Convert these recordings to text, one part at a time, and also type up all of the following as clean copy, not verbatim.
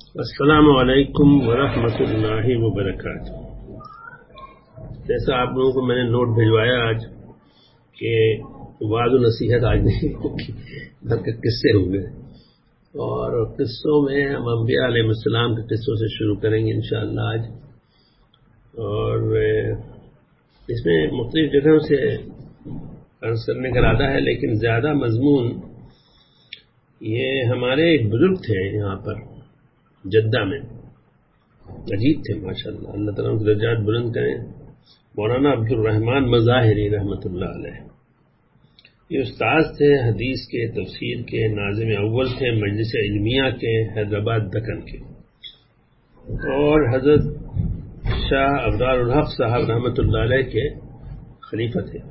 السلام علیکم ورحمۃ اللہ وبرکاتہ۔ جیسا آپ لوگوں کو میں نے نوٹ بھجوایا آج کہ وعظ و نصیحت آج نہیں ہوگی بلکہ قصے ہوں گے، اور قصوں میں ہم انبیاء علیہ السلام کے قصوں سے شروع کریں گے انشاءاللہ آج، اور اس میں مختلف جگہوں سے عرض کرنے کا ارادہ ہے، لیکن زیادہ مضمون یہ ہمارے ایک بزرگ تھے یہاں پر جدہ میں، عجیب تھے ماشاءاللہ، اللہ تعالیٰ ان کے درجات بلند کریں، مولانا عبد الرحمن مظاہری رحمۃ اللہ علیہ۔ یہ استاذ تھے حدیث کے، تفسیر کے، ناظم اول تھے مجلس علمیہ کے حیدرآباد دکن کے، اور حضرت شاہ ابرار الحق صاحب رحمۃ اللہ علیہ کے خلیفہ تھے،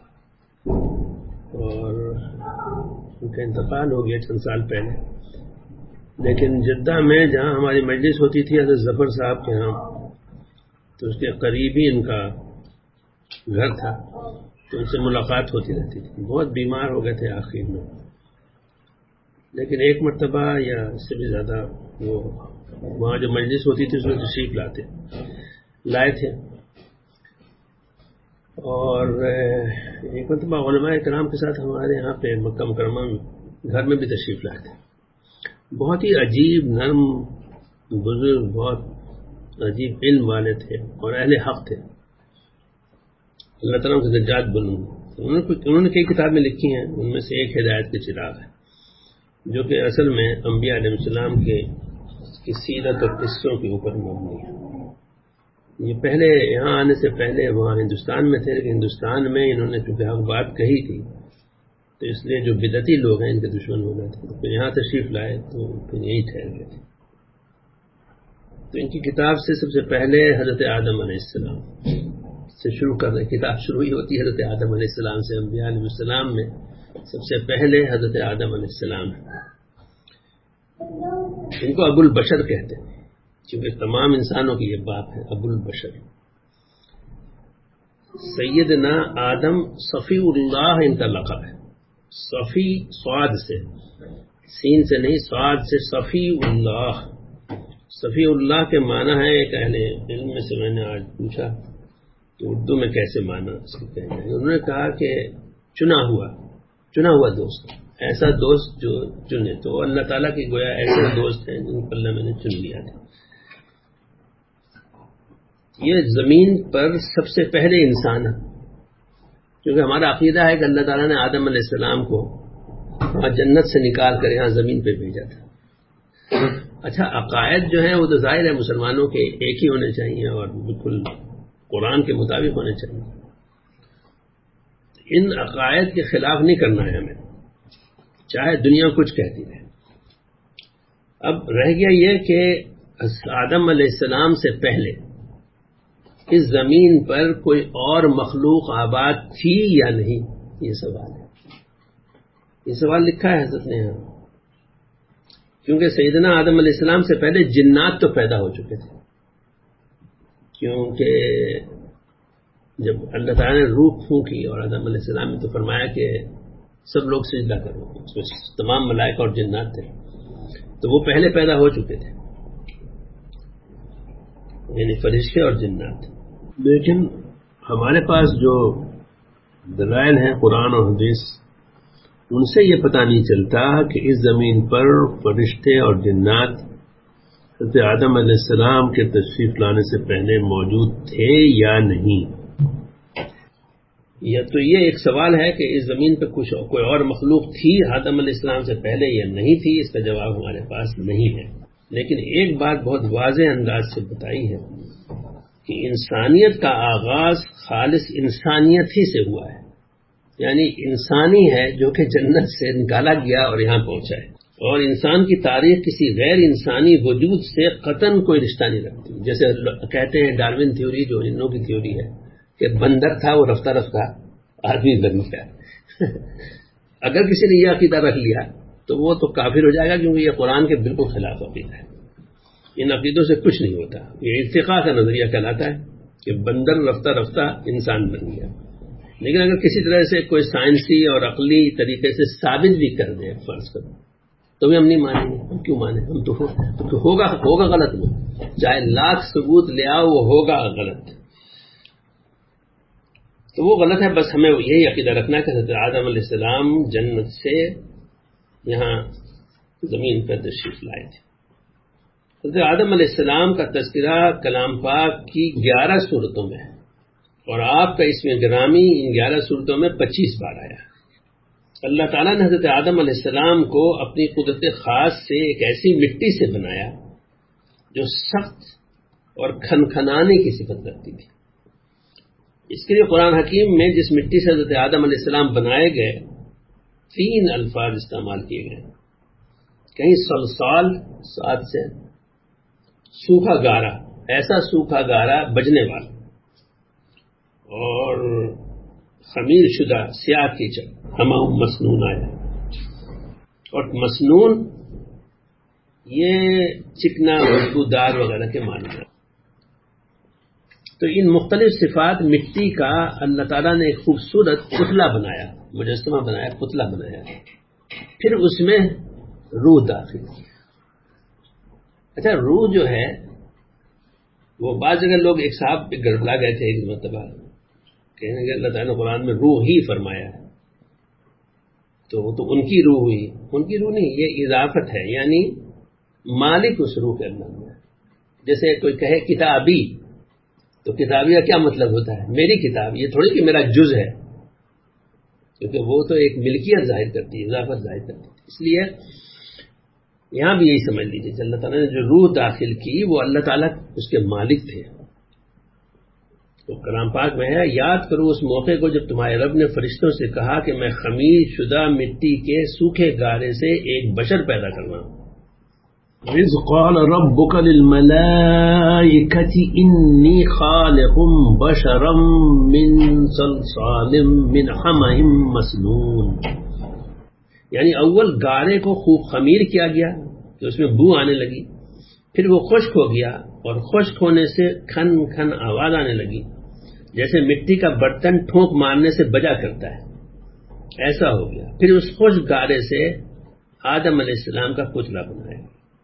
اور ان کا انتقال ہو گیا چند سال پہلے۔ لیکن جدہ میں جہاں ہماری مجلس ہوتی تھی حضرت ظفر صاحب کے ہاں، تو اس کے قریب ہی ان کا گھر تھا، تو ان سے ملاقات ہوتی رہتی تھی۔ بہت بیمار ہو گئے تھے آخر میں، لیکن ایک مرتبہ یا اس سے بھی زیادہ وہ وہاں جو مجلس ہوتی تھی اس میں تشریف لائے تھے، اور ایک مرتبہ علماء کرام کے ساتھ ہمارے یہاں پہ مکہ مکرمہ گھر میں بھی تشریف لائے تھے۔ بہت ہی عجیب نرم بزرگ، بہت عجیب علم والے تھے اور اہل حق تھے، اللہ تعالیٰ کے درجات بلند۔ انہوں نے کئی کتابیں لکھی ہیں، ان میں سے ایک ہدایت کے چراغ ہے، جو کہ اصل میں انبیاء علیہ السلام کی سیرت اور قصوں کے اوپر مبنی ہے۔ یہ پہلے یہاں آنے سے پہلے وہاں ہندوستان میں تھے، لیکن ہندوستان میں انہوں نے چونکہ حق بات کہی تھی تو اس لیے جو بدعتی لوگ ہیں ان کے دشمن ہو گئے تھے، پھر یہاں تشریف لائے تو پھر یہی ٹھہر گئے تھے۔ تو ان کی کتاب سے سب سے پہلے حضرت آدم علیہ السلام سے شروع کر رہے، کتاب شروع ہی ہوتی ہے حضرت آدم علیہ السلام سے۔ انبیاء علیہ السلام میں سب سے پہلے حضرت آدم علیہ السلام، ان کو ابو البشر کہتے ہیں کیونکہ تمام انسانوں کی یہ باپ ہے، ابو البشر۔ سیدنا آدم صفی اللہ ان کا لقب ہے، صفی صاد سے، سین سے نہیں، صاد سے صفی اللہ۔ صفی اللہ کے معنی ہے، ایک اہل علم میں سے میں نے آج پوچھا کہ اردو میں کیسے معنی اس کو کہنا ہے، انہوں نے کہا کہ چنا ہوا دوست، ایسا دوست جو چنے، تو اللہ تعالیٰ کی گویا ایسے دوست ہیں جن کو اللہ میں نے چن لیا تھا۔ یہ زمین پر سب سے پہلے انسان ہے، کیونکہ ہمارا عقیدہ ہے کہ اللہ تعالیٰ نے آدم علیہ السلام کو وہاں جنت سے نکال کر یہاں زمین پہ بھیجا تھا۔ اچھا، عقائد جو ہیں وہ تو ظاہر ہے مسلمانوں کے ایک ہی ہونے چاہیے اور بالکل قرآن کے مطابق ہونے چاہیے، ان عقائد کے خلاف نہیں کرنا ہے ہمیں، چاہے دنیا کچھ کہتی رہے۔ اب رہ گیا یہ کہ آدم علیہ السلام سے پہلے اس زمین پر کوئی اور مخلوق آباد تھی یا نہیں، یہ سوال ہے۔ یہ سوال لکھا ہے حضرت نے یہاں، کیونکہ سیدنا آدم علیہ السلام سے پہلے جنات تو پیدا ہو چکے تھے، کیونکہ جب اللہ تعالیٰ نے روح پھونکی اور آدم علیہ السلام نے تو فرمایا کہ سب لوگ سجدہ کرو، اس میں تمام ملائکہ اور جنات تھے، تو وہ پہلے پیدا ہو چکے تھے، یعنی فرشتے اور جنات۔ لیکن ہمارے پاس جو دلائل ہیں قرآن اور حدیث، ان سے یہ پتہ نہیں چلتا کہ اس زمین پر فرشتے اور جنات حضرت آدم علیہ السلام کے تشریف لانے سے پہلے موجود تھے یا نہیں۔ یا تو یہ ایک سوال ہے کہ اس زمین پہ کوئی اور مخلوق تھی آدم علیہ السلام سے پہلے یا نہیں تھی، اس کا جواب ہمارے پاس نہیں ہے۔ لیکن ایک بات بہت واضح انداز سے بتائی ہے کہ انسانیت کا آغاز خالص انسانیت ہی سے ہوا ہے، یعنی انسانی ہے جو کہ جنت سے نکالا گیا اور یہاں پہنچا ہے، اور انسان کی تاریخ کسی غیر انسانی وجود سے قطعاً کوئی رشتہ نہیں رکھتی۔ جیسے کہتے ہیں ڈارون تھیوری، جو انوں کی تھیوری ہے کہ بندر تھا وہ رفتہ رفتہ آدمی بن گیا۔ اگر کسی نے یہ عقیدہ رکھ لیا تو وہ تو کافر ہو جائے گا، کیونکہ یہ قرآن کے بالکل خلاف عقیدہ ہے، ان عقیدوں سے کچھ نہیں ہوتا۔ یہ ارتقاء کا نظریہ کہلاتا ہے کہ بندر رفتہ رفتہ انسان بن گیا۔ لیکن اگر کسی طرح سے کوئی سائنسی اور عقلی طریقے سے ثابت بھی کر دے، فرض کرو تمہیں ہم نہیں مانیں گے. ہم کیوں مانیں؟ ہم تو ہوگا غلط. میں چاہے لاکھ ثبوت لے آؤ وہ ہوگا غلط. تو وہ غلط ہے. بس ہمیں یہی عقیدہ رکھنا ہے کہ حضرت آدم علیہ السلام جنت سے یہاں زمین پر تشریف لائے تھے. حضرت آدم علیہ السلام کا تذکرہ کلام پاک کی 11 صورتوں میں ہے اور آپ کا اس میں گرامی ان 11 صورتوں میں 25 بار آیا. اللہ تعالیٰ نے حضرت آدم علیہ السلام کو اپنی قدرت خاص سے ایک ایسی مٹی سے بنایا جو سخت اور کھنکھنانے کی صفت رکھتی تھی. اس کے لیے قرآن حکیم میں جس مٹی سے حضرت آدم علیہ السلام بنائے گئے 3 الفاظ استعمال کیے گئے. کہیں سلسال ساتھ سے سوکھا گارا, ایسا سوکھا گارا بجنے والا, اور خمیر شدہ سیاہ کیچڑ ہما مسنون آیا. اور مسنون یہ چکنا خوشبودار وغیرہ کے معنی ہے. تو ان مختلف صفات مٹی کا اللہ تعالیٰ نے ایک خوبصورت پتلا بنایا, مجسمہ بنایا, پتلا بنایا. پھر اس میں روح داخل کی. اچھا, روح جو ہے وہ بعض جگہ لوگ ایک صاحب پہ گڑبڑا گئے تھے ایک مرتبہ, کہنے کہ اللہ تعالیٰ نے قرآن میں روح ہی فرمایا ہے, تو ان کی روح ہوئی. ان کی روح نہیں, یہ اضافت ہے, یعنی مالک اس روح کے اندر ہے. جیسے کوئی کہے کتابی, تو کتابی کا کیا مطلب ہوتا ہے؟ میری کتاب. یہ تھوڑی کہ میرا جز ہے, کیونکہ وہ تو ایک ملکیت ظاہر کرتی ہے, اضافت ظاہر کرتی ہے. اس لیے یہاں بھی یہی سمجھ لیجیے کہ اللہ تعالیٰ نے جو روح داخل کی وہ اللہ تعالیٰ اس کے مالک تھے. تو کلام پاک میں ہے, یاد کرو اس موقع کو جب تمہارے رب نے فرشتوں سے کہا کہ میں خمیر شدہ مٹی کے سوکھے گارے سے ایک بشر پیدا کرواؤں. وَإِذْ قَالَ رَبُّكَ لِلْمَلَائِكَةِ إِنِّي خَالِقٌ بَشَرًا مِّن صَلْصَالٍ مِّنْ حَمَإٍ مَّسْنُونٍ. یعنی اول گارے کو خوب خمیر کیا گیا کہ اس میں بو آنے لگی, پھر وہ خشک ہو گیا اور خشک ہونے سے کھن کھن آواز آنے لگی, جیسے مٹی کا برتن ٹھونک مارنے سے بجا کرتا ہے, ایسا ہو گیا. پھر اس خشک گارے سے آدم علیہ السلام کا پتلا بنایا.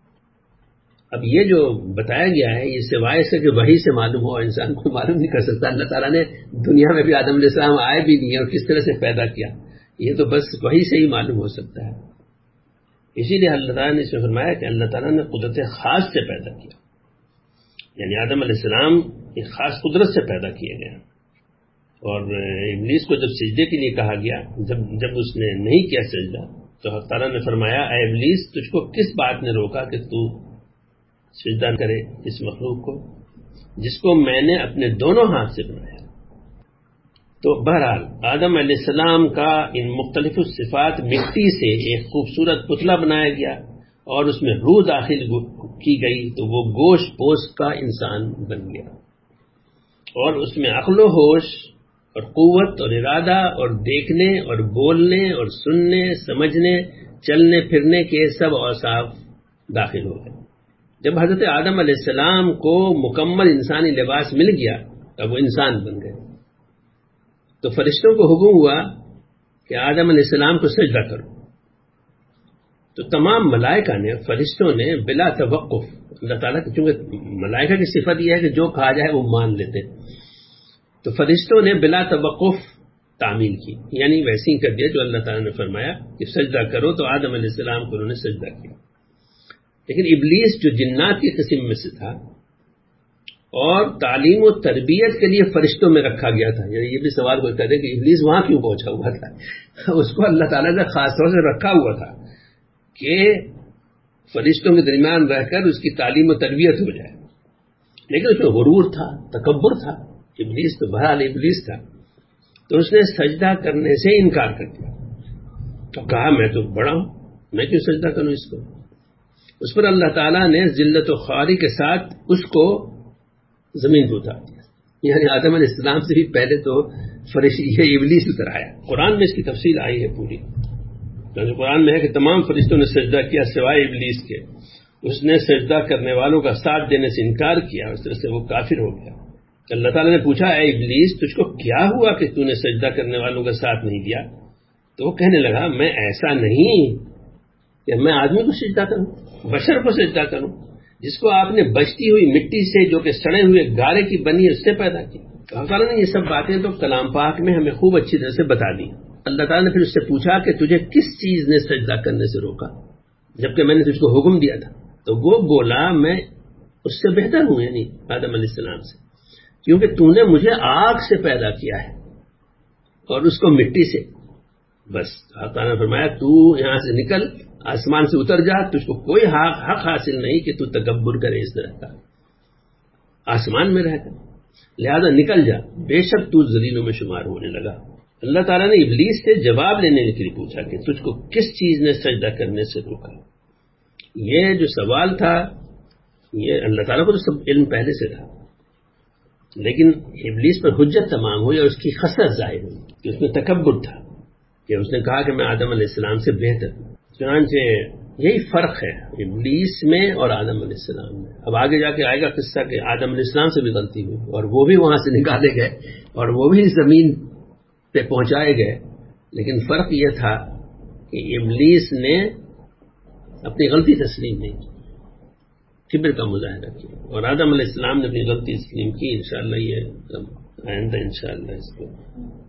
اب یہ جو بتایا گیا ہے یہ سوائے سے کہ وحی سے معلوم ہو, انسان کو معلوم نہیں کر سکتا. اللہ تعالیٰ نے دنیا میں بھی آدم علیہ السلام آئے بھی نہیں اور کس طرح سے پیدا کیا, یہ تو بس وحی سے ہی معلوم ہو سکتا ہے. اسی لیے اللہ تعالیٰ نے اس میں فرمایا کہ اللہ تعالیٰ نے قدرت خاص سے پیدا کیا, یعنی آدم علیہ السلام ایک خاص قدرت سے پیدا کیے گئے. اور ابلیس کو جب سجدے کے لیے کہا گیا, جب اس نے نہیں کیا سجدہ, تو اللہ تعالیٰ نے فرمایا اے ابلیس تجھ کو کس بات نے روکا کہ تو سجدہ کرے اس مخلوق کو جس کو میں نے اپنے دونوں ہاتھ سے بنایا. تو بہرحال آدم علیہ السلام کا ان مختلف صفات مٹی سے ایک خوبصورت پتلا بنایا گیا اور اس میں روح داخل کی گئی, تو وہ گوشت پوست کا انسان بن گیا. اور اس میں عقل و ہوش اور قوت اور ارادہ اور دیکھنے اور بولنے اور سننے, سمجھنے, چلنے پھرنے کے سب اوصاف داخل ہو گئے. جب حضرت آدم علیہ السلام کو مکمل انسانی لباس مل گیا تب وہ انسان بن گئے. تو فرشتوں کو حکم ہوا کہ آدم علیہ السلام کو سجدہ کرو. تو تمام ملائکہ نے, فرشتوں نے بلا توقف, اللہ تعالیٰ کی چونکہ ملائکہ کی صفت یہ ہے کہ جو کہا جائے وہ مان لیتے, تو فرشتوں نے بلا توقف تعمیل کی, یعنی ویسے ہی کر دیا جو اللہ تعالیٰ نے فرمایا کہ سجدہ کرو, تو آدم علیہ السلام کو انہوں نے سجدہ کیا. لیکن ابلیس جو جنات کی قسم میں سے تھا اور تعلیم و تربیت کے لیے فرشتوں میں رکھا گیا تھا, یعنی یہ بھی سوال کوئی کرے کہ ابلیس وہاں کیوں پہنچا ہوا تھا. اس کو اللہ تعالیٰ نے خاص طور سے رکھا ہوا تھا کہ فرشتوں کے درمیان رہ کر اس کی تعلیم و تربیت ہو جائے. لیکن اس میں غرور تھا, تکبر تھا. ابلیس تو بہرحال ابلیس تھا, تو اس نے سجدہ کرنے سے انکار کر دیا. تو کہا میں تو بڑا ہوں, میں کیوں سجدہ کروں اس کو. اس پر اللہ تعالیٰ نے ذلت و خواری کے ساتھ اس کو زمین پر اتار دیا. یعنی آدم علیہ السلام سے بھی پہلے تو یہ ابلیس اتر آیا. قرآن میں اس کی تفصیل آئی ہے پوری. قرآن میں ہے کہ تمام فرشتوں نے سجدہ کیا سوائے ابلیس کے. اس نے سجدہ کرنے والوں کا ساتھ دینے سے انکار کیا, اس طرح سے وہ کافر ہو گیا. اللہ تعالیٰ نے پوچھا اے ابلیس تجھ کو کیا ہوا کہ تو نے سجدہ کرنے والوں کا ساتھ نہیں دیا. تو وہ کہنے لگا میں ایسا نہیں کہ میں آدمی کو سجدہ کروں, بشر کو سجدہ کروں, جس کو آپ نے بچتی ہوئی مٹی سے, جو کہ سڑے ہوئے گارے کی بنی ہے, اس سے پیدا کی. اللہ تعالیٰ نے یہ سب باتیں تو کلام پاک میں ہمیں خوب اچھی طرح سے بتا دی. اللہ تعالیٰ نے پھر اس سے پوچھا کہ تجھے کس چیز نے سجدہ کرنے سے روکا جبکہ میں نے تجھ کو حکم دیا تھا؟ تو وہ بولا میں اس سے بہتر ہوں, یعنی آدم علیہ السلام سے, کیونکہ تو نے مجھے آگ سے پیدا کیا ہے اور اس کو مٹی سے. بس اللہ تعالیٰ نے فرمایا تو یہاں سے نکل, آسمان سے اتر جا, تجھ کو کوئی حق حاصل نہیں کہ تو تکبر کرے اس طرح کا آسمان میں رہ کر, لہذا نکل جا, بے شک تو ذلیلوں میں شمار ہونے لگا. اللہ تعالیٰ نے ابلیس سے جواب لینے کے لیے پوچھا کہ تجھ کو کس چیز نے سجدہ کرنے سے روکا. یہ جو سوال تھا یہ اللہ تعالیٰ کو تو سب علم پہلے سے تھا, لیکن ابلیس پر حجت تمام ہوئی اور اس کی خسرت ظاہر ہوئی کہ اس میں تکبر تھا, کہ اس نے کہا کہ میں آدم علیہ السلام سے بہتر ہوں. چنانچہ یہی فرق ہے ابلیس میں اور آدم علیہ السلام میں. اب آگے جا کے آئے گا قصہ کہ آدم علیہ السلام سے بھی غلطی ہوئی اور وہ بھی وہاں سے نکالے گئے اور وہ بھی زمین پہ پہنچائے گئے, لیکن فرق یہ تھا کہ ابلیس نے اپنی غلطی تسلیم نہیں کی, کبر کا مظاہرہ کیا, اور آدم علیہ السلام نے اپنی غلطی تسلیم کی. انشاءاللہ یہ آئندہ انشاءاللہ اس کو